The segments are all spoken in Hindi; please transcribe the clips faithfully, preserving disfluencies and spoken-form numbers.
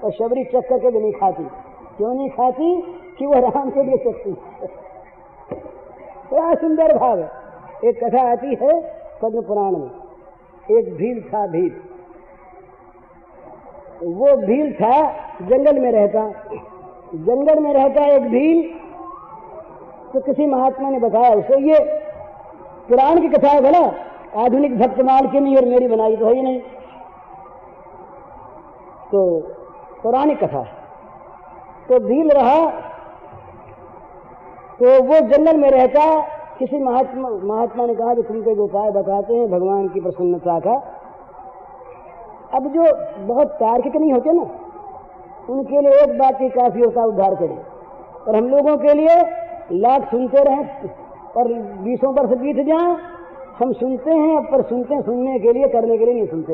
और शबरी चख करके भी नहीं खाती। क्यों नहीं खाती? कि वो राम के लिए चखती। बड़ा सुंदर भाव है। एक कथा आती है पद्म पुराण में। एक भील था, भील। वो भील था, जंगल में रहता जंगल में रहता एक भील। तो किसी महात्मा ने बताया उसे, ये पुराण की कथा है भला, आधुनिक भक्तमाल की नहीं और मेरी बनाई तो है ही नहीं, तो पौराणिक कथा है। तो भील रहा, तो वो जंगल में रहता। किसी महात्मा महात्मा ने कहा कि तुमको एक उपाय बताते हैं भगवान की प्रसन्नता का। अब जो बहुत तार्किक नहीं होते ना, उनके लिए एक बात ही काफी होता उद्धार करे। और हम लोगों के लिए लाख सुनते रहें और बीसों वर्ष बीत जाएं, हम सुनते हैं पर सुनते सुनने के लिए, करने के लिए नहीं सुनते।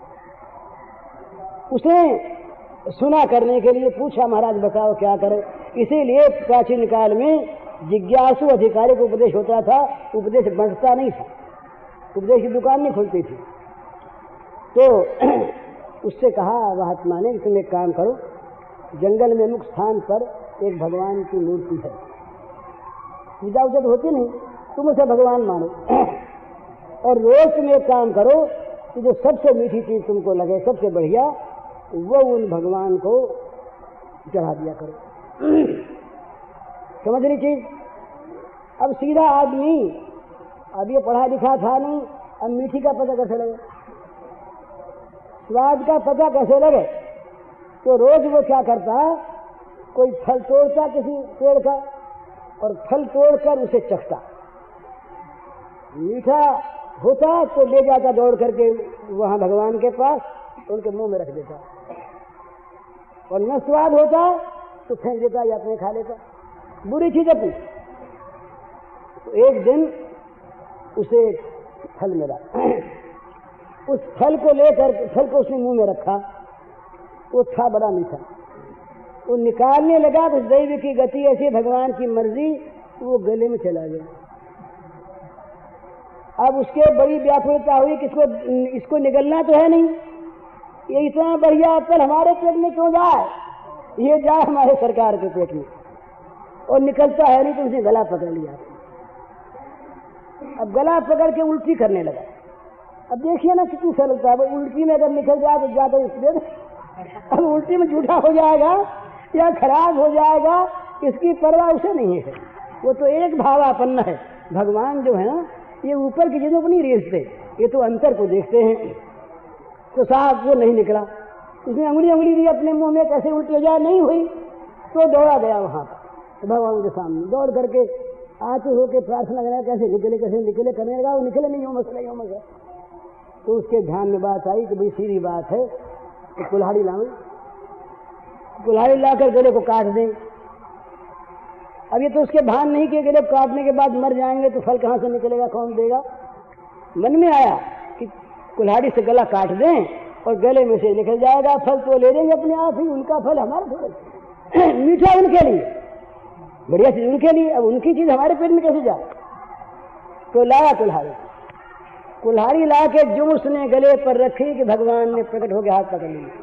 उसने सुना करने के लिए पूछा, महाराज बताओ क्या करें। इसीलिए प्राचीन काल में जिज्ञासु अधिकारी को उपदेश होता था, उपदेश बंटता नहीं था, उपदेश की दुकान नहीं खुलती थी। तो उससे कहा महात्मा ने, तुम एक काम करो, जंगल में मुख्य स्थान पर एक भगवान की मूर्ति है, पूजा उजा होती नहीं, तुम उसे भगवान मानो। और रोज तुम एक काम करो कि जो सबसे मीठी चीज तुमको लगे, सबसे बढ़िया, वो उन भगवान को चढ़ा दिया करो। समझ रही चीज? अब सीधा आदमी, अब ये पढ़ा लिखा था नहीं, अब मीठी का पता कैसे लगे, स्वाद का पता कैसे लगे? तो रोज वो क्या करता, कोई फल तोड़ता किसी पेड़ का और फल तोड़कर उसे चखता। मीठा होता तो ले जाता दौड़ करके वहां भगवान के पास, तो उनके मुंह में रख देता। और न स्वाद होता तो फेंक देता या अपने खा लेता, बुरी चीज अपनी। तो एक दिन उसे फल मिला, उस फल को लेकर, फल को उसने मुंह में रखा, वो था बड़ा मीठा। वो निकालने लगा तो दैव की गति ऐसी, भगवान की मर्जी, वो गले में चला गया। अब उसके बड़ी व्याकुलता हुई कि इसको इसको निगलना तो है नहीं, ये इतना बढ़िया फल हमारे पेट में क्यों जाए, ये जाए हमारे सरकार के पेट में, और निकलता है नहीं। तो उसने गला पकड़ लिया। अब गला पकड़ के उल्टी करने लगा। अब देखिए ना कितनी सरलता है, वो उल्टी में अगर निकल जाए तो ज्यादा इसलिए, अब उल्टी में झूठा हो जाएगा या खराब हो जाएगा, इसकी परवाह उसे नहीं है। वो तो एक भावापन्न है। भगवान जो है ना, ये ऊपर की चीजों को नहीं रेखते, ये तो अंतर को देखते हैं। तो साहब वो नहीं निकला, उसने अंगुली अंगुली दी अपने मुंह में, कैसे उल्टी हो जाए, नहीं हुई। तो दौड़ा गया वहां पर भगवान के सामने, दौड़ करके आते होके प्रार्थना करा, कैसे निकले कैसे निकले करने लगा। वो निकले नहीं, हो मसला हो मसला। तो उसके ध्यान में बात आई कि भाई सीधी बात है, तो कुल्हाड़ी लाऊं, कुल्हाड़ी लाकर गले को काट दें। अब ये तो उसके भान नहीं किए, गले काटने के बाद मर जाएंगे तो फल कहाँ से निकलेगा, कौन देगा। मन में आया कि कुल्हाड़ी से गला काट दें और गले में से निकल जाएगा फल, तो ले लेंगे अपने आप ही, उनका फल हमारा थोड़ा। मीठा उनके लिए, बढ़िया चीज उनके लिए, अब उनकी चीज हमारे पेट में कैसे जाए। तो लाया कुल्हाड़ी, कुल्हाड़ी ला के जो उसने गले पर रखी कि भगवान ने प्रकट होकर हाथ पकड़ लिए।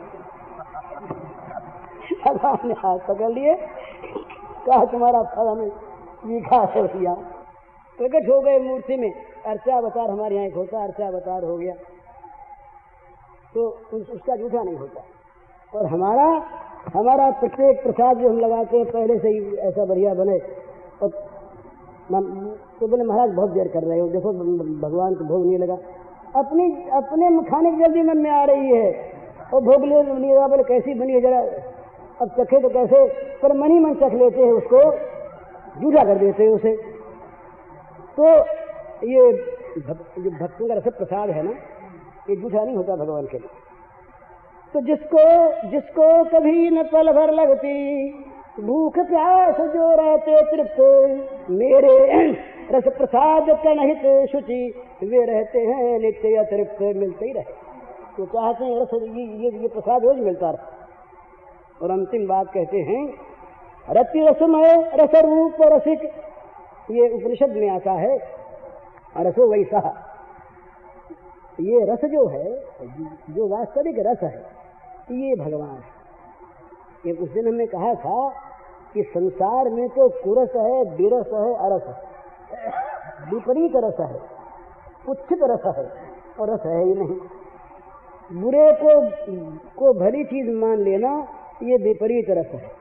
भगवान ने हाथ पकड़ लिए, कहा तुम्हारा फल हमें मीठा है भैया। प्रकट हो गए मूर्ति में। अर्चा अवतार हमारे यहाँ एक होता, अर्चा अवतार हो गया तो उसका जूठा नहीं होता। और हमारा हमारा प्रत्येक प्रसाद जो हम लगाते हैं पहले से ही ऐसा बढ़िया बने। और तो बोले महाराज बहुत देर कर रहे हो, देखो भगवान को भोग नहीं लगा। अपनी अपने खाने की जल्दी मन में आ रही है और भोग ले लगा, बोले कैसी बनी है जरा, अब चखे तो कैसे, पर मन ही मन चख लेते हैं, उसको जूठा कर देते हैं उसे। तो ये जो भक्तों का रस प्रसाद है ना, ये जूठा नहीं होता भगवान के लिए। तो जिसको जिसको कभी न पल भर लगती भूख प्यास जो रहते तृप्त, मेरे रस प्रसाद कनहित शुचि वे रहते हैं नित्य अतृप्त। मिलते ही रहे, तो चाहते हैं रस ये ये, ये प्रसाद रोज मिलता रहे। और अंतिम बात कहते हैं, रति रसमय रस रूप रसिक, ये उपनिषद में आता है, रसो वैसा। ये रस जो है, जो वास्तविक रस है, ये भगवान है। एक उस दिन हमने कहा था कि संसार में तो कुरस है, विरस है, अरस है, विपरीत रस है, पुच्छित रस है और रस है ही नहीं। बुरे को को भली चीज मान लेना ये विपरीत रस है।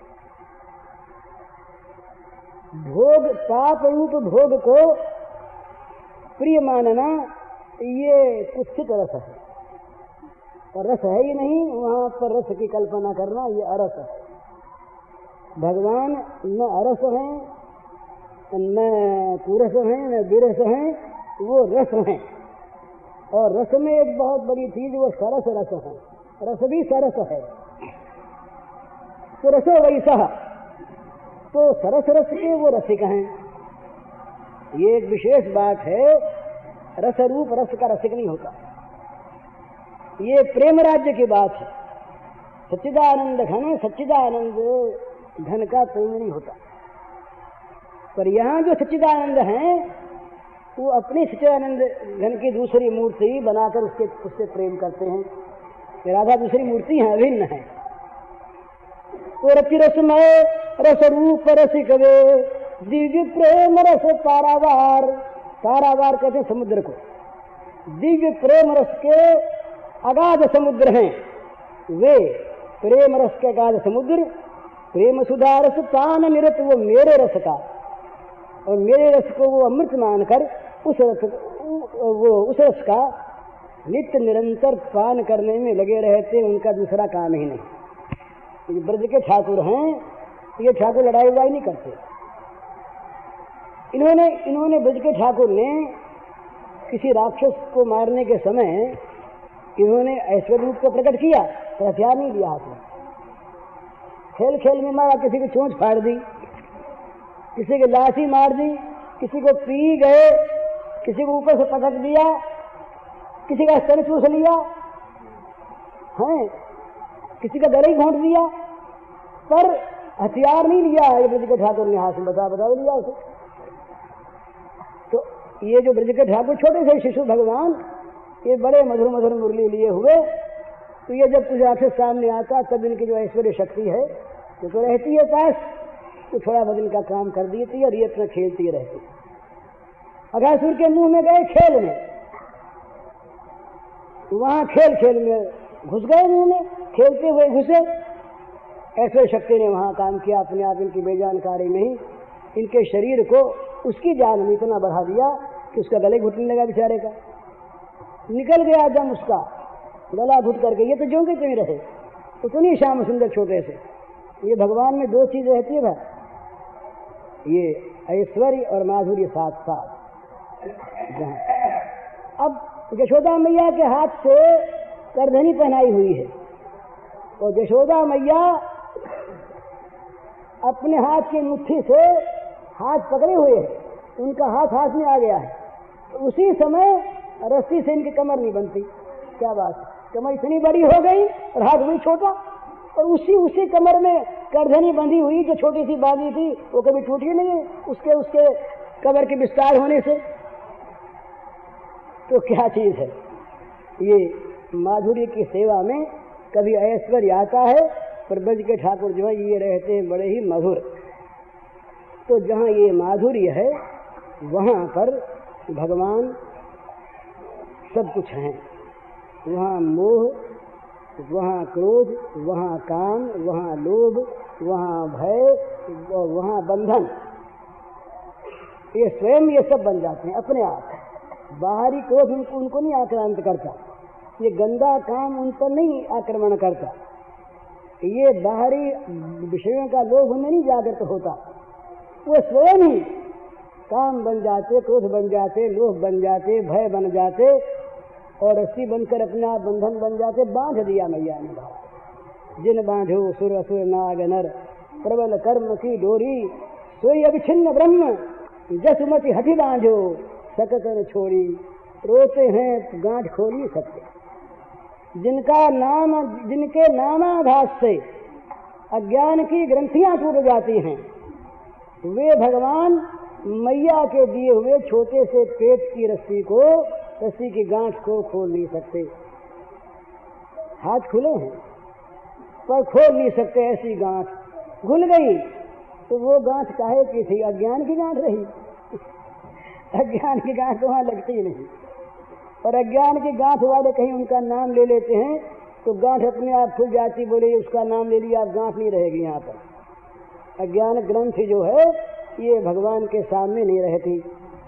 भोग पाप रूप भोग को प्रिय मानना ये कुत्सित रस है और रस है ही नहीं, वहां पर रस की कल्पना करना ये अरस है। भगवान न अरस हैं, न कुरस हैं, न विरस हैं, वो रस हैं। और रस में एक बहुत बड़ी चीज वो सरस रस है, रस भी सरस है। तो रसो वैसा, तो सरस रस के वो रसिक हैं। ये एक विशेष बात है, रस रूप रस का रसिक नहीं होता। ये प्रेम राज्य की बात है। सच्चिदानंद घन सच्चिदानंद घन का प्रेम नहीं होता। पर यहाँ जो सच्चिदानंद हैं वो अपनी सच्चिदानंद घन की दूसरी मूर्ति बनाकर उसके उससे प्रेम करते हैं। राधा दूसरी मूर्ति है, अभिन्न है। तो रति रसमय रस रूप रसिक वे दिव्य प्रेम रस पारावार। पारावार कहते समुद्र को। दिव्य प्रेम रस के अगाध समुद्र हैं वे। प्रेम रस के अगाध समुद्र, प्रेम सुधा रस पान निरत वो मेरे रस का, और मेरे रस को वो अमृत मानकर उस रस वो उस रस का नित्य निरंतर पान करने में लगे रहते। उनका दूसरा काम ही नहीं। ये ब्रज के ठाकुर हैं, ये ठाकुर लड़ाई वड़ाई नहीं करते। इन्होंने इन्होंने ब्रज के ठाकुर ने किसी राक्षस को मारने के समय इन्होंने ऐश्वर्य रूप को प्रकट किया, तो हथियार नहीं लिया हाथ में। खेल खेल में मारा, किसी की चोंच फाड़ दी, किसी की लाठी मार दी, किसी को पी गए, किसी को ऊपर से पटक दिया, किसी का स्तन चूस लिया है, किसी का गले घोंट दिया, पर हथियार नहीं लिया है ब्रज के ठाकुर ने हाथ में। बता बता लिया उसे। तो ये जो ब्रज के ठाकुर छोटे से शिशु भगवान, ये बड़े मधुर मधुर मुरली लिए हुए, तो ये जब कुछ राक्षस सामने आता तब इनकी जो ऐश्वर्य शक्ति है ये तो रहती है पास, तो थोड़ा बहुत इनका काम कर देती है और ये अपना खेलती रहती। अघासुर के मुंह में गए खेल में, वहां खेल खेल में घुस गए, मुंह में खेलते हुए घुसे। ऐश्वर्य शक्ति ने वहां काम किया, अपने आप इनकी बेजानकारी में ही इनके शरीर को उसकी जान में इतना बढ़ा दिया कि उसका गले घुटने लगा बेचारे का। निकल गया दम उसका, गला घुट करके। ये तो ज्यों के त्यों रहे, उतनी श्याम सुंदर छोटे से। ये भगवान में दो चीज रहती है भाई, ये ऐश्वर्य और माधुर्य साथ साथ। अब यशोदा मैया के हाथ से करधनी पहनाई हुई है, और यशोदा मैया अपने हाथ की मुट्ठी से हाथ पकड़े हुए हैं, उनका हाथ हाथ में आ गया है। तो उसी समय रस्सी से इनकी कमर नहीं बनती। क्या बात, कमर इतनी बड़ी हो गई और हाथ वही छोटा, और उसी उसी कमर में करधनी बंधी हुई जो छोटी सी बांधी थी वो कभी टूटी नहीं उसके उसके कमर के विस्तार होने से। तो क्या चीज है ये। माधुर्य की सेवा में कभी ऐश्वर्य आता है, पर ब्रज के ठाकुर जो है ये रहते हैं बड़े ही मधुर। तो जहाँ ये माधुर्य है वहाँ पर भगवान सब कुछ हैं। वहाँ मोह, वहाँ क्रोध, वहाँ काम, वहाँ लोभ, वहाँ भय और वहाँ बंधन, ये स्वयं ये सब बन जाते हैं अपने आप। बाहरी क्रोध उनको उनको नहीं आक्रांत करता, ये गंदा काम उन पर नहीं आक्रमण करता, ये बाहरी विषयों का लोभ उनमें नहीं जागृत होता। वो स्वयं ही काम बन जाते, क्रोध बन जाते, लोभ बन जाते, भय बन जाते, और रस्सी बनकर अपना बंधन बन जाते। बांध दिया मैया ने भाव। जिन बांधो सुर असुर नाग नर, प्रबल कर्म की डोरी, सोई अविच्छिन्न ब्रह्म, जसुमति हठि बांधो, सकत न छोड़ी। रोते हैं गांठ खोल नहीं सकते। जिनका नाम जिनके नामाभास से अज्ञान की ग्रंथियां टूट जाती हैं, वे भगवान मैया के दिए हुए छोटे से पेट की रस्सी को, रस्सी की गांठ को खोल नहीं सकते। हाथ खुले हैं, पर खोल नहीं सकते ऐसी गांठ घुल गई। तो वो गांठ काहे की थी? अज्ञान की गांठ रही। अज्ञान की गांठ वहां लगती नहीं, और अज्ञान की गांठ वाले कहीं उनका नाम ले लेते हैं तो गांठ अपने आप खुल जाती। बोले उसका नाम ले लिया, आप गांठ नहीं रहेगी यहाँ पर। अज्ञान ग्रंथ जो है ये भगवान के सामने नहीं रहती,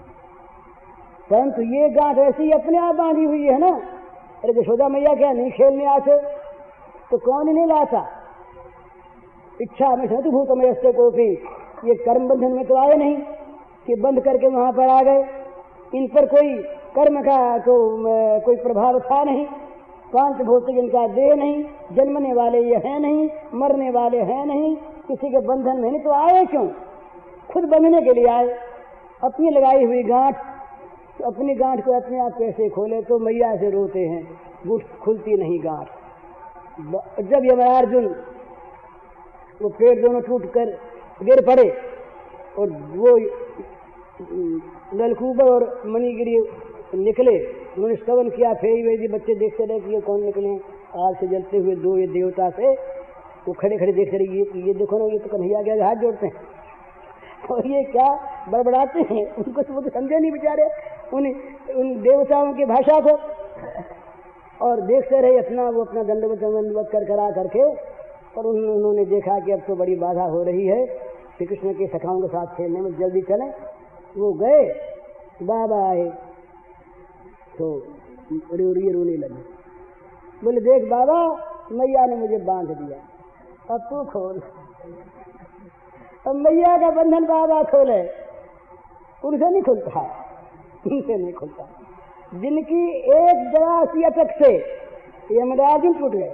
परंतु ये गांठ ऐसी अपने आप बांधी हुई है ना। अरे यशोदा मैया क्या नहीं खेलने आते तो कौन ही नहीं लाता? इच्छा में सतु भूतमयस्ते कोपी, ये कर्म बंधन में तो आए नहीं कि बंद करके वहां पर आ गए। इन पर कोई कर्म का तो कोई प्रभाव था नहीं। पांच भौतिक इनका देह नहीं, जन्मने वाले ये हैं नहीं, मरने वाले हैं नहीं, किसी के बंधन में नहीं। तो आए क्यों? खुद बंधने के लिए आए। अपनी लगाई हुई गांठ, तो अपनी गांठ को अपने आप कैसे खोले? तो मैया से रोते हैं, गुट खुलती नहीं गांठ। जब यमरार्जुन वो पेड़ दोनों टूट कर गिर पड़े और वो नलकूबर और मणिगिरी निकले, उन्होंने स्तवन किया। फेरी वेदी बच्चे देखते रहे कि ये कौन निकले आग से जलते हुए दो ये देवता से। वो खड़े खड़े देखते रहे, ये ये देखो ना, ये तो कन्हैया के हाथ जोड़ते हैं और ये क्या बड़बड़ाते हैं। उनको तो वो तो समझे नहीं बेचारे उन उन देवताओं की भाषा को, और देखते रहे अपना वो अपना दंडवत दंडवत कर करा करके। और उन्होंने देखा कि अब तो बड़ी बाधा हो रही है श्री कृष्ण के सखाओं के साथ खेलने में, जल्दी चले। वो गए, बाबा आए तो रो रोने लगे। बोले देख बाबा, मैया ने मुझे बांध दिया, अब तू खोल। अब मैया का बंधन बाबा खोले, उनसे नहीं खुलता, उनसे नहीं खुलता। जिनकी एक जरा सी अटक से यमराजन टूट गए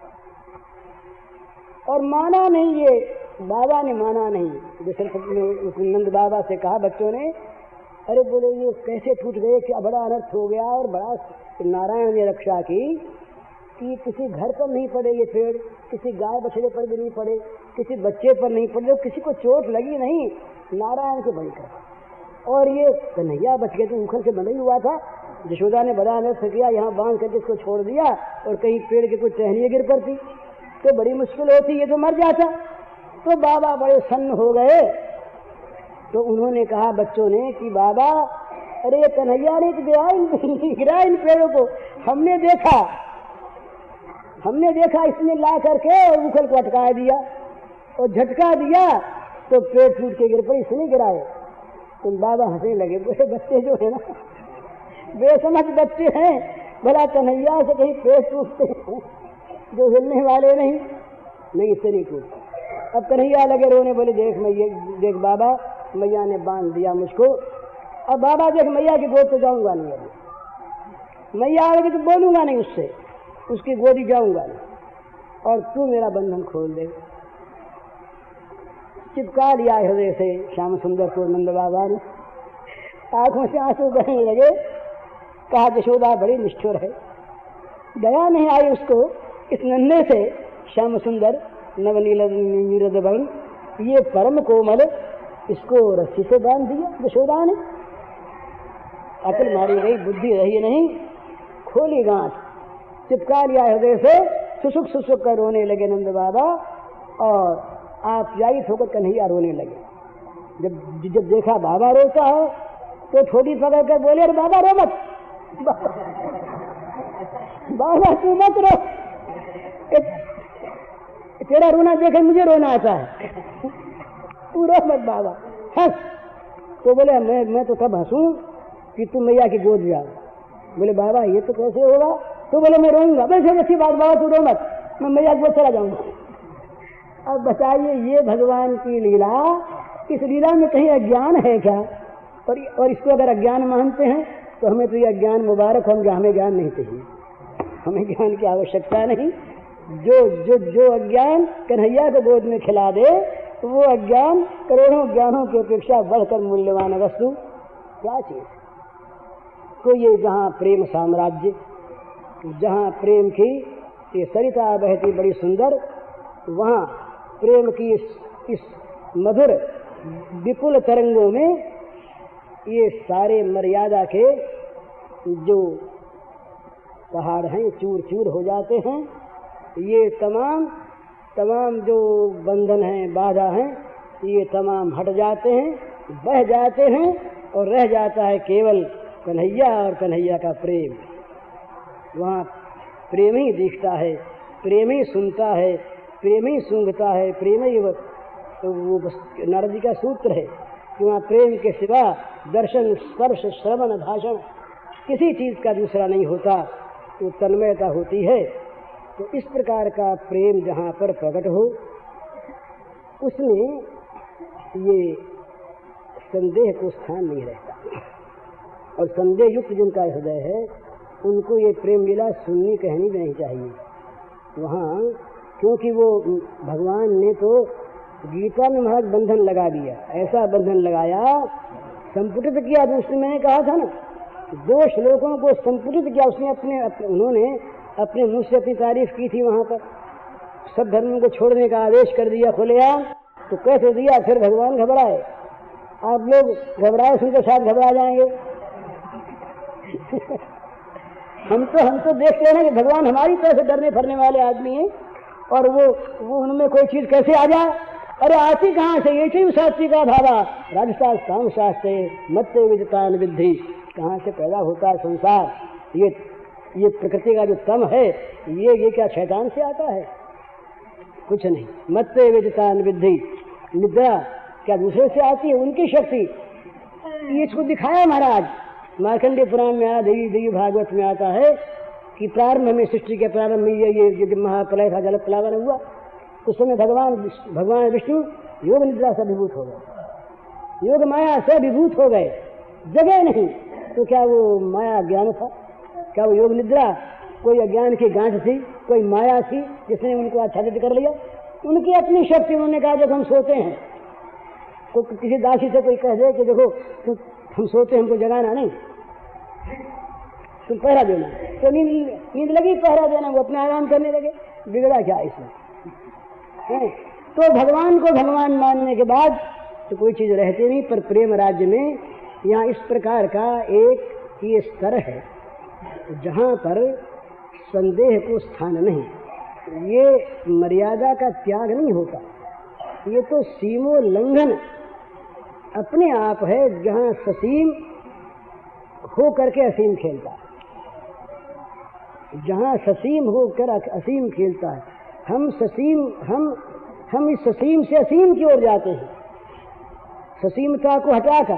और माना नहीं, ये बाबा ने माना नहीं। दशरथ ने उस नंद बाबा से कहा बच्चों ने, अरे बोले ये कैसे टूट गए, क्या बड़ा अनर्थ हो गया। और बड़ा नारायण ने रक्षा की कि किसी घर पर नहीं पड़े ये पेड़, किसी गाय बछड़े पर भी नहीं पड़े, किसी बच्चे पर नहीं पड़े, किसी को चोट लगी नहीं, नारायण के बल कर। और ये कन्हैया बच गए, तो उखल से बंधा ही हुआ था। यशोदा ने बड़ा अनर्थ किया, यहाँ बांध करके इसको छोड़ दिया और कहीं पेड़ की कोई टहनियाँ गिर पड़ती तो बड़ी मुश्किल होती, ये तो मर जाता। तो बाबा बड़े सन्न हो गए। तो उन्होंने कहा बच्चों ने कि बाबा, अरे कन्हैया ने गिरा इन गिरा इन पेड़ों को, हमने देखा हमने देखा इसने ला करके और उखल को अटका दिया और झटका दिया तो पेड़ टूट के गिर पड़े, इसने गिराए। तो बाबा हंसने लगे। बोले बच्चे जो है ना, बेसमझ बच्चे हैं, भला कन्हैया से कहीं पेड़ टूटते हैं जो हिलने वाले नहीं, नहीं इससे नहीं टूटता। अब कन्हैया लगे रोने, बोले देख मैया, देख बाबा, मैया ने बांध दिया मुझको। अब बाबा देख मैया की गोद तो जाऊंगा नहीं, अभी मैया आएगी तो बोलूंगा नहीं उससे, उसकी गोदी जाऊंगा नहीं, और तू मेरा बंधन खोल दे। चिपका लिया हृदय से श्याम सुंदर को नंद बाबा ने। आंखों से आंसू बहने लगे। कहा यशोदा बड़ी निष्ठुर है, दया नहीं आई उसको इस नन्हे से श्याम सुंदर नवनील नीरद वर्ण, ये परम कोमल, इसको रस्सी से बांध दिया यशोदा ने। अकल मारी गई, बुद्धि रही नहीं, खोली गांठ, चिपका लिया हृदय से। सुसुक सुसुक कर रोने लगे नंद बाबा, और आप जायित होकर कन्हैया रोने लगे। जब जब देखा बाबा रोता है तो थोड़ी पकड़ कर बोले, अरे बाबा रो मत, बाबा तू मत रो, तेरा रोना देखे मुझे रोना आता है, तू रो मत बाबा, हंस। तो बोले मैं मैं तो तब हंसूं कि तुम मैया की गोद जाओ। बोले बाबा ये तो कैसे होगा? तो बोले मैं रोऊंगा। वैसे अच्छी बात बाबा, तू रो मत, मैं मैया की गोद चला जाऊंगा। अब बताइए, ये भगवान की लीला, इस लीला में कहीं अज्ञान है क्या? और और इसको अगर अज्ञान मानते हैं तो हमें तो ये अज्ञान मुबारक, हम हमें ज्ञान नहीं चाहिए, हमें ज्ञान की आवश्यकता नहीं। जो जो जो अज्ञान कन्हैया को गोद में खिला दे, तो वो अज्ञान करोड़ों ज्ञानों की अपेक्षा बढ़कर मूल्यवान वस्तु क्या चीज। तो ये जहाँ प्रेम साम्राज्य, जहाँ प्रेम की ये सरिता बहती बड़ी सुंदर, वहाँ प्रेम की इस, इस मधुर विपुल तरंगों में ये सारे मर्यादा के जो पहाड़ हैं चूर चूर हो जाते हैं। ये तमाम तमाम जो बंधन हैं, बाधा हैं, ये तमाम हट जाते हैं, बह जाते हैं और रह जाता है केवल कन्हैया और कन्हैया का प्रेम। वहाँ प्रेम ही दिखता है, प्रेम ही सुनता है, प्रेम ही सूंघता है, प्रेम ही तो वो नारद जी का सूत्र है कि वहाँ प्रेम के सिवा दर्शन, स्पर्श, श्रवण, भाषण किसी चीज़ का दूसरा नहीं होता, तो तन्मयता होती है। तो इस प्रकार का प्रेम जहाँ पर प्रकट हो, उसमें ये संदेह को स्थान नहीं रहता। और संदेह युक्त जिनका हृदय है, उनको ये प्रेम लीला सुननी कहनी भी नहीं चाहिए वहाँ, क्योंकि वो भगवान ने तो गीता में महाराज बंधन लगा दिया, ऐसा बंधन लगाया, संपुटित किया। दूसरे मैंने कहा था ना, दो श्लोकों को संपुटित किया उसने अपने, अपने उन्होंने अपने मुँह से अपनी तारीफ की थी वहाँ पर। सब धर्मों को छोड़ने का आदेश कर दिया खुलेआम, तो कैसे दिया? फिर भगवान घबराए। आप लोग घबराए, उनके साथ घबरा जाएंगे। हम तो हम तो देखते हैं ना कि भगवान हमारी तरह से डरने फरने वाले आदमी हैं, और वो वो उनमें कोई चीज कैसे आ जाए? अरे आती कहाँ से? ये चीज सात्विक का भावा राजशास्त्र काम शास्त्र मत्ते विदितान विद्धि, कहाँ से पैदा होता है संसार? ये ये प्रकृति का जो तम है, ये ये क्या शैतान से आता है? कुछ नहीं। मत्ते विदितान विद्धि, निद्रा क्या दूसरे से आती है? उनकी शक्ति। ये इसको दिखाया महाराज मार्कंडेय पुराण में आया, देवी देवी भागवत में आता है कि प्रारंभ में, सृष्टि के प्रारंभ में ये ये महाप्रलय था, जल प्लावन हुआ, उस समय भगवान भगवान विष्णु योग निद्रा से अभिभूत हो गए, योग माया से अभिभूत हो गए, जगह नहीं। तो क्या वो माया ज्ञान था? क्या वो योग निद्रा कोई अज्ञान की गांठ थी, कोई माया थी जिसने उनको आच्छादित कर लिया? उनकी अपनी शक्ति। उन्होंने कहा जब हम सोते हैं, तो किसी दासी से कोई कह दे कि देखो तो हम सोते, हमको जगाना नहीं, तुम पहरा देना, तो नींद नींद लगी, पहरा देना, वो अपने आराम करने लगे, बिगड़ा क्या इसमें? तो भगवान को भगवान मानने के बाद तो कोई चीज रहती नहीं। पर प्रेम राज्य में यहाँ इस प्रकार का एक ये स्तर है जहाँ पर संदेह को स्थान नहीं, ये मर्यादा का त्याग नहीं होता, ये तो सीमोल्लंघन अपने आप है, जहाँ ससीम हो करके असीम खेलता है, जहाँ ससीम हो कर असीम खेलता है। हम ससीम हम हम इस ससीम से असीम की ओर जाते हैं। ससीमता को हटाकर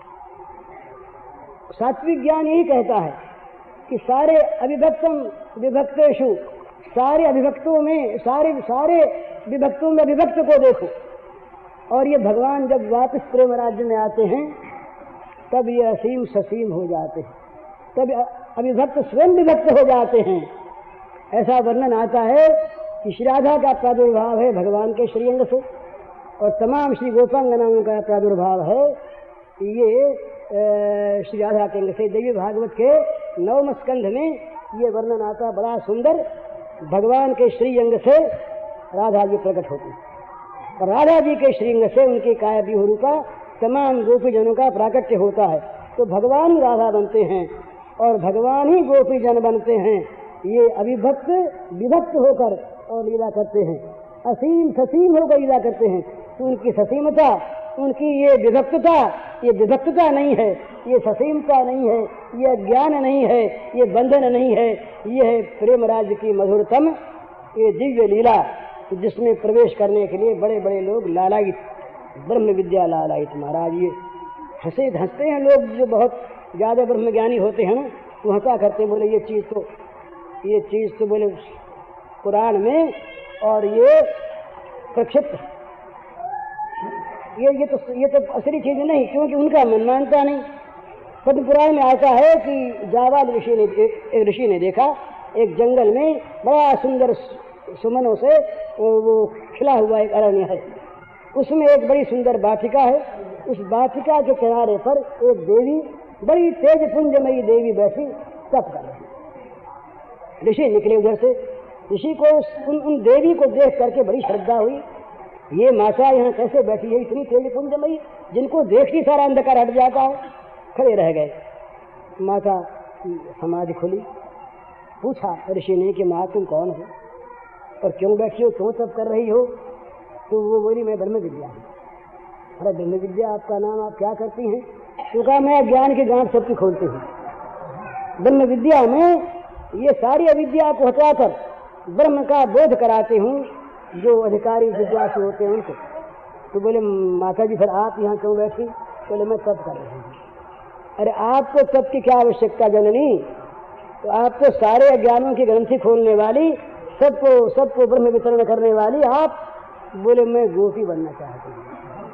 सात्विक ज्ञान यही कहता है कि सारे अविभक्तम विभक्तेषु, सारे अभिभक्तों में, सारे सारे विभक्तों में अभिभक्त को देखो। और ये भगवान जब वापस प्रेम राज्य में आते हैं, तब ये असीम ससीम हो जाते हैं, तब अविभक्त स्वयं विभक्त हो जाते हैं। ऐसा वर्णन आता है कि श्री राधा का प्रादुर्भाव है भगवान के श्रीअंग से, और तमाम श्री गोपांगनाओं का प्रादुर्भाव है ये श्री राधा के अंग से। देवी भागवत के नवम स्कंध में ये वर्णन आता, बड़ा सुंदर। भगवान के श्रीअंग से राधा जी प्रकट होती, और राधा जी के श्रीअंग से उनके काया विहुरु का तमाम गोपी जनों का प्राकट्य होता है। तो भगवान ही राधा बनते हैं और भगवान ही गोपी जन बनते हैं। ये अविभक्त विभक्त होकर और लीला करते हैं, असीम ससीम होकर लीला करते हैं। तो उनकी ससीमता, उनकी ये विभक्तता, ये विभक्तता नहीं है, ये ससीमता नहीं है, ये ज्ञान नहीं है, ये बंधन नहीं है, ये है प्रेम राज्य की मधुरतम ये दिव्य लीला, जिसमें प्रवेश करने के लिए बड़े बड़े लोग लालायित, ब्रह्म विद्या लालायित। महाराज ये हंसे हंसते हैं लोग जो बहुत ज़्यादा ब्रह्मज्ञानी होते हैं ना, वो हंसा करते, बोले ये चीज़ तो ये चीज़ तो बोले पुराण में, और ये प्रक्षिप्त, ये ये तो ये तो असली चीज़ नहीं, क्योंकि उनका मन मानता नहीं। पद्म पुराण में आता है कि जावाल ऋषि ने, एक ऋषि ने देखा एक जंगल में बड़ा सुंदर सुमनों से वो खिला हुआ एक अरण्य है, उसमें एक बड़ी सुंदर वाटिका है। उस वाटिका के किनारे पर एक देवी, बड़ी तेज पुंजमयी देवी बैठी तप कर रही। ऋषि निकले उधर से, ऋषि को उन, उन देवी को देख करके बड़ी श्रद्धा हुई, ये माता यहाँ कैसे बैठी है इतनी तेज पुंजमयी, जिनको देखती सारा अंधकार हट जाता है। खड़े रह गए। माता समाधि खुली, पूछा ऋषि ने कि माँ तुम कौन हो? और क्यों बैठी हो, क्यों तप कर रही हो? तो वो बोली मैं ब्रह्म विद्या हूँ। अरे ब्रह्म विद्या आपका नाम, आप क्या करती हैं? तो कहा मैं ज्ञान की गांठ सबकी खोलती हूँ। ब्रह्म विद्या में ये सारी अविद्या को हटाकर ब्रह्म का बोध कराते हूँ जो अधिकारी जिज्ञासु होते हैं उनको। तो बोले माता जी फिर आप यहाँ क्यों बैठी? बोले मैं तप कर रही हूँ। अरे आपको तप की क्या आवश्यकता जननी? तो आपको सारे अज्ञानों की ग्रंथि खोलने वाली, सबको सबको ब्रह्म वितरण करने वाली आप। बोले मैं गोपी बनना चाहती हूँ।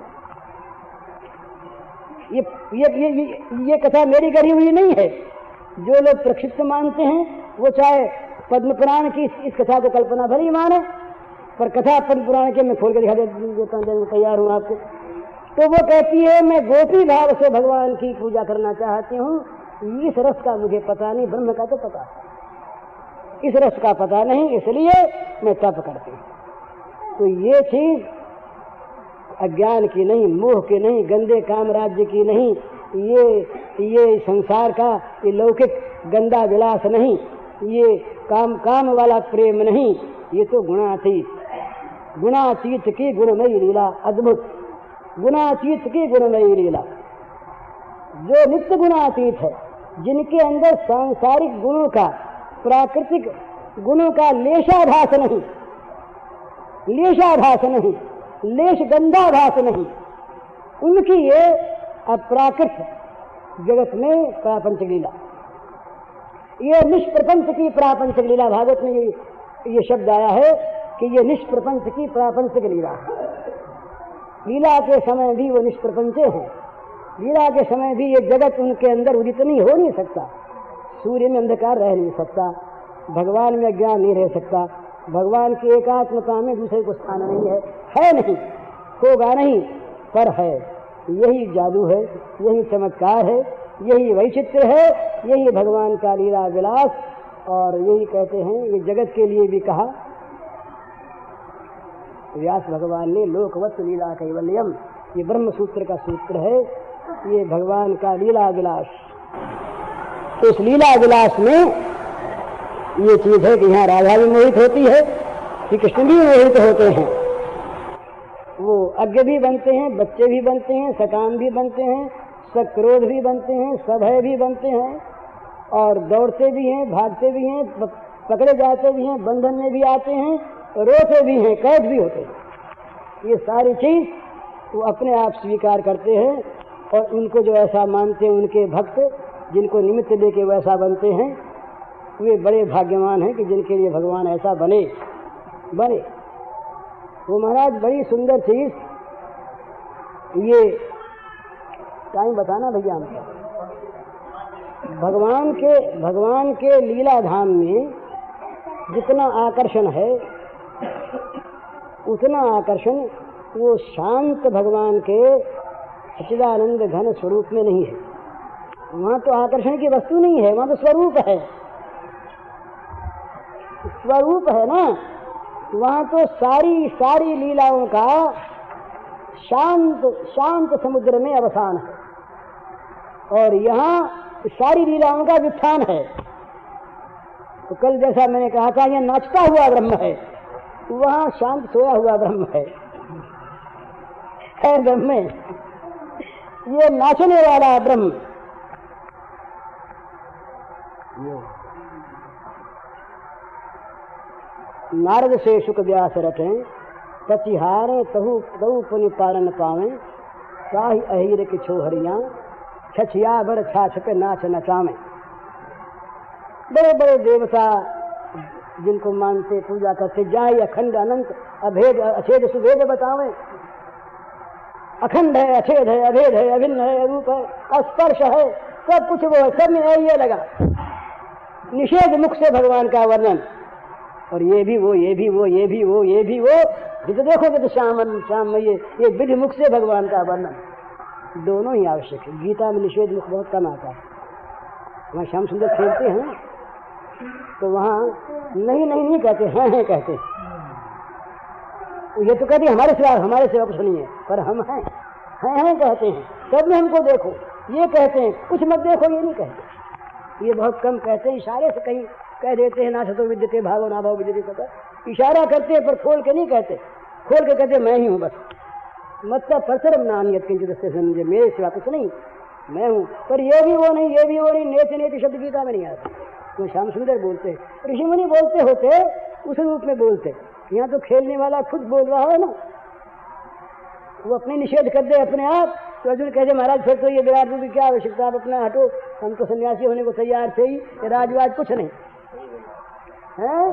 ये ये ये ये, ये कथा मेरी करी हुई नहीं है। जो लोग प्रक्षिप्त मानते हैं वो चाहे पद्म पुराण की इस कथा को कल्पना भरी माने, पर कथा पद्म पुराण के मैं खोल के दिखा देता हूँ, तैयार हूँ आपको। तो वो कहती है मैं गोपी भाव से भगवान की पूजा करना चाहती हूँ। इस रस का मुझे पता नहीं, ब्रह्म का तो पता, इस रस का पता नहीं, इसलिए मैं तप करती हूँ। तो ये चीज अज्ञान की नहीं, मोह की नहीं, गंदे काम राज्य की नहीं, ये ये संसार का ये लौकिक गंदा विलास नहीं, ये काम काम वाला प्रेम नहीं, ये तो गुणातीत, गुणातीत की गुणमयी लीला, अद्भुत गुणातीत की गुणमयी लीला। जो नित्य गुणातीत है, जिनके अंदर सांसारिक गुणों का, प्राकृतिक गुणों का लेशाभास नहीं, लेशाभास नहीं, लेश गंधाभास नहीं, उनकी ये अप्राकृत जगत में प्रापंचिक लीला, ये निष्प्रपंच की प्रापंचिक लीला। भागवत में ये, ये शब्द आया है कि ये निष्प्रपंच की प्रापंचिक लीला। लीला के समय भी वो निष्प्रपंचे हैं, लीला के समय भी ये जगत उनके अंदर उदित नहीं हो नहीं सकता। सूर्य में अंधकार रह नहीं सकता, भगवान में ज्ञान नहीं रह सकता, भगवान की एकात्मता में दूसरे को स्थान नहीं है, है नहीं, होगा नहीं, पर है। यही जादू है, यही चमत्कार है, यही वैचित्र है, यही भगवान का लीला विलास। और यही कहते हैं ये जगत के लिए भी कहा व्यास भगवान ने, लोकवत् लीला कैवल्यम, ये ब्रह्म सूत्र का सूत्र है, ये भगवान का लीला विलास। तो इस लीला विलास में ये चीज है कि यहाँ राधा भी मोहित होती है, श्री कृष्ण भी मोहित होते हैं, वो अज्ञ भी बनते हैं, बच्चे भी बनते हैं, सकाम भी बनते हैं, सक्रोध भी बनते हैं, सभय भी बनते हैं, और दौड़ते भी हैं, भागते भी हैं, पकड़े जाते भी हैं, बंधन में भी आते हैं, रोते भी हैं, कैद भी होते हैं। ये सारी चीज वो अपने आप स्वीकार करते हैं, और उनको जो ऐसा मानते हैं उनके भक्त, जिनको निमित्त लेके वैसा बनते हैं, वे बड़े भाग्यवान हैं कि जिनके लिए भगवान ऐसा बने बने वो महाराज बड़ी सुंदर चीज। ये टाइम बताना भैया हमको। भगवान के भगवान के लीला धाम में जितना आकर्षण है, उतना आकर्षण वो शांत भगवान के सच्चिदानंद घन स्वरूप में नहीं है। वहाँ तो आकर्षण की वस्तु नहीं है, वहाँ तो स्वरूप है, स्वरूप है ना। वहाँ तो सारी सारी लीलाओं का शांत शांत समुद्र में अवसान है, और यहाँ सारी लीलाओं का वित्थान है। तो कल जैसा मैंने कहा था, यह नाचता हुआ ब्रह्म है, वहाँ शांत सोया हुआ ब्रह्म है, है ब्रह्म में ये नाचने वाला ब्रह्म। नारद से शुक व्यास रटे, पतिहारे तहु तहु पुनि पारन पावे, ताहि अहिर की छोहरियां, छछिया बर छाछ पे नाच नचावे। बड़े बड़े देवता जिनको मानते पूजा करते, जाय अखंड अनंत अभेद अछेद सुभेद बतावे। अखंड है, अछेद है, अभेद है, अभिन्न है, अरूप है, अस्पर्श है, सब कुछ वो है, सब में ये लगा निषेध मुख से भगवान का वर्णन। और ये भी वो, ये भी वो, ये भी वो, ये भी वो, जिसे देखोगे तो श्याम श्याम में ये ये विधि मुख से भगवान का वर्णन, दोनों ही आवश्यक है। गीता में निषेध मुख बहुत कम आता है। वहाँ श्याम सुंदर खेलते हैं तो वहाँ नहीं नहीं नहीं कहते, हैं हैं कहते। ये तो कहते हमारे सिवा हमारे सिवा कुछ नहीं है, पर हम हैं हैं हैं कहते हैं। सब में हमको देखो ये कहते हैं, कुछ मत देखो ये नहीं कहते, ये बहुत कम कहते हैं। इशारे से कहीं कह देते हैं, ना सतो विद्यते भावो ना भाव विद्यते सत, इशारा करते पर खोल के नहीं कहते, खोल के कहते मैं ही हूँ बस। मतलब परसरम नानियत किंचित से समझे, मेरे सिवा कुछ नहीं, मैं हूँ। पर ये भी वो नहीं, ये भी वो नहीं, नेति नेति शब्द गीता में नहीं आता। तो श्याम सुंदर बोलते, ऋषि मुनि बोलते होते उस रूप में बोलते। यहाँ तो खेलने वाला खुद बोल रहा है ना, वो अपने निषेध कर दे अपने आप। तो अर्जुन कहते महाराज फिर तो ये विराट रूप की क्या आवश्यकता, आप अपना हटो, हम तो सन्यासी होने को तैयार थे ही, राजवाज कुछ नहीं है।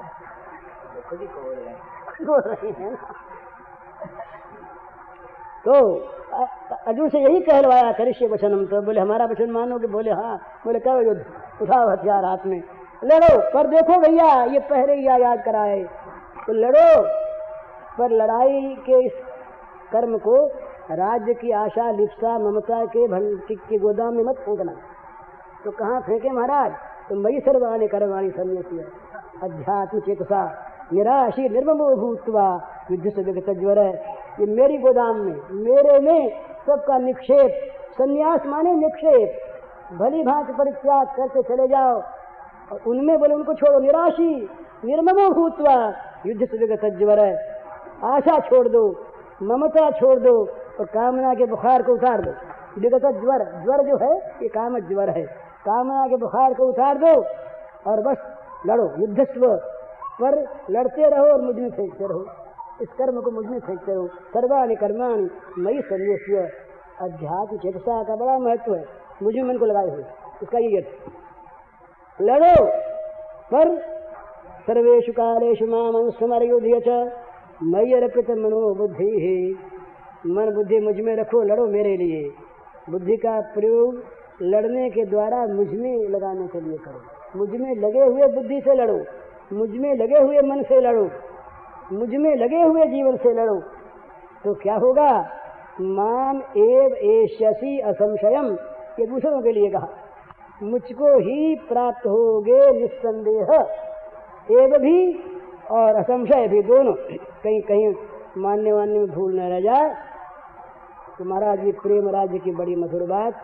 तो अर्जुन से यही कहलवाया करिष्ये वचनम। तो बोले हमारा वचन मानोगे? बोले हाँ। बोले क्या युद्ध, उठाओ हथियार हाथ में, लड़ो। पर देखो भैया ये पहले ही याद कराए, तो लड़ो पर लड़ाई के इस कर्म को राज्य की आशा लिप्सा ममता के भंड के गोदाम में मत फेंकना। तो कहाँ फेंके महाराज? तो मई सर्वाणी कर्माणि सन्न्यस्य अध्यात्म चेतसा निराशी निर्ममो भूत्वा युद्ध से विगत ज्वर। ये मेरी गोदाम में, मेरे में सबका निक्षेप, संन्यास माने निक्षेप, भली भांति परित्याग करते चले जाओ। और उनमें बोले उनको छोड़ो, निराशी निर्ममो भूत्वा युद्ध से विगत ज्वर। आशा छोड़ दो, ममता छोड़ दो और कामना के बुखार को उतार दो। विगत ज्वर, ज्वर जो है ये काम ज्वर है, कामना के बुखार को उतार दो और बस लड़ो। युद्धस्व पर लड़ते रहो और मुझ में फेंकते रहो, इस कर्म को मुझ में फेंकते रहो। सर्वाणि कर्माणि मयि सन्न्यस्य अध्यात्म चेतसा का बड़ा महत्व है, मुझ में मन को लगाए हुए, इसका ये अर्थ। लड़ो पर सर्वेषु कालेषु मां स्मरयुध्य च मयि अर्पित मनो बुद्धि ही। मन बुद्धि मुझ में रखो, लड़ो मेरे लिए। बुद्धि का प्रयोग लड़ने के द्वारा मुझ में लगाने के लिए करो। मुझ में लगे हुए बुद्धि से लड़ो, मुझ में लगे हुए मन से लड़ो, मुझ में लगे हुए जीवन से लड़ो। तो क्या होगा? माम एव एष्यसि असंशयम, ये दूसरों के लिए कहा, मुझको ही प्राप्त होगे निस्संदेह। एव भी और असंशय भी, दोनों। कहीं कहीं मानने वानने में भूल न रह जाए। तो महाराज ये प्रेम राज्य की बड़ी मधुर बात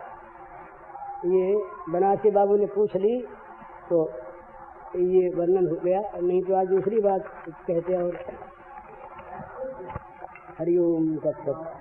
ये बनारसी बाबू ने पूछ ली तो ये वर्णन हो गया, नहीं तो आज दूसरी बात कहते हैं। और हरिओम तत्सत।